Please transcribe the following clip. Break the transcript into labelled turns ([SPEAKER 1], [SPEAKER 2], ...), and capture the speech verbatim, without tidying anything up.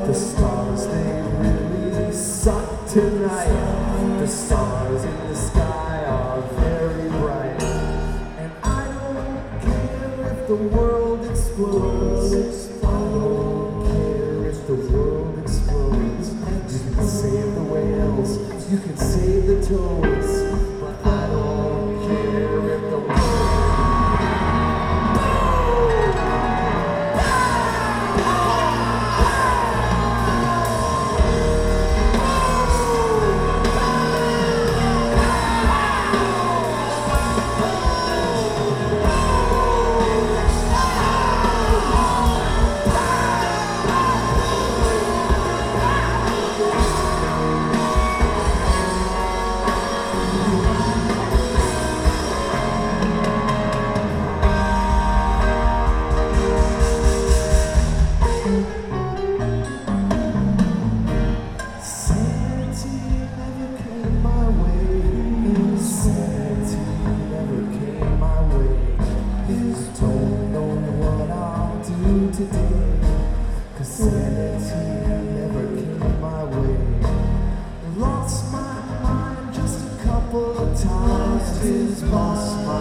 [SPEAKER 1] The stars, they really suck tonight. The stars in the sky are very bright. And I don't care if the world explodes. I don't care if the world explodes. You can save the whales, you can save the toads, but I don't care if the world today, 'cause sanity never came my way. Lost my mind just a couple of times, lost my